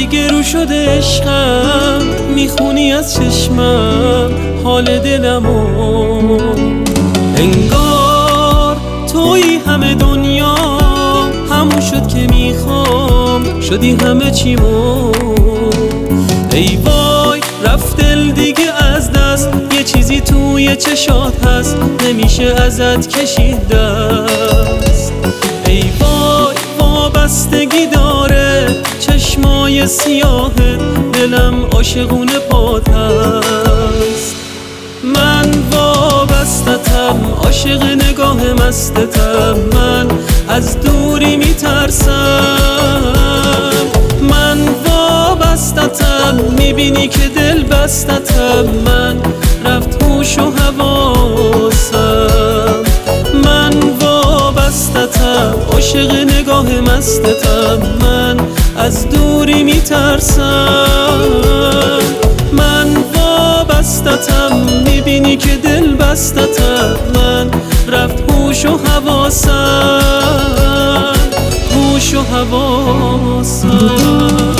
دیگه رو شده عشقم، میخونی از چشمم حال دلمو. انگار توی همه دنیا، همون شد که میخوام، شدی همه چیمو. ای وای رفت دل دیگه از دست، یه چیزی توی چشات هست، نمیشه ازت کشید دست. ای وای وابستگی داره چشمای سیاهت، دلم عاشقونه پات هست. من وابستتم، عاشق نگاه مستتم، من از دوری میترسم. من وابستتم، میبینی که دل بستتم، من رفت هوش و حواسم. من وابستتم، عاشق نگاه مستتم، من از دوری میترسم. من وابستتم، میبینی که دل بستتم، من رفت هوش و حواسم، هوش و حواسم.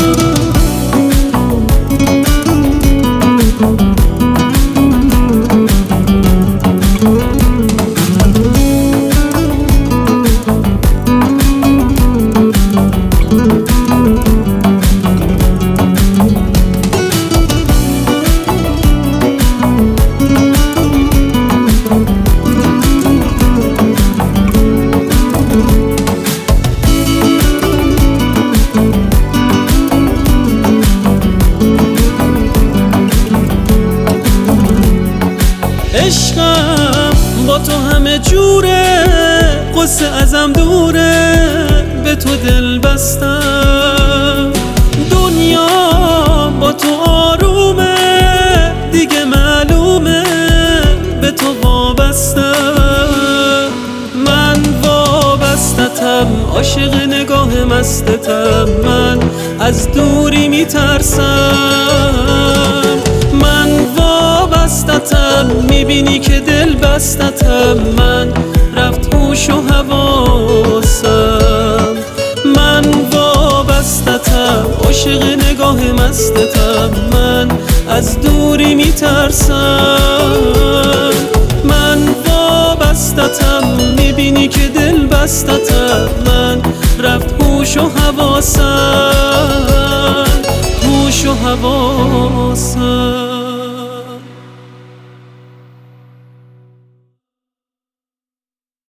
عشقم با تو همه جوره، قصه ازم دوره، به تو دل بستم. دنیا با تو آرومه، دیگه معلومه به تو وابستم. من وابستتم، عاشق نگاه مستتم، من از دوری میترسم. من وابستتم، میبینی که دل بستتم، من رفت هوش و حواسم. من وابستتم، عاشق نگاه مستتم، من از دوری میترسم. من وابستتم، میبینی که دل بستتم، من رفت هوش و حواسم، هوش و حواسم.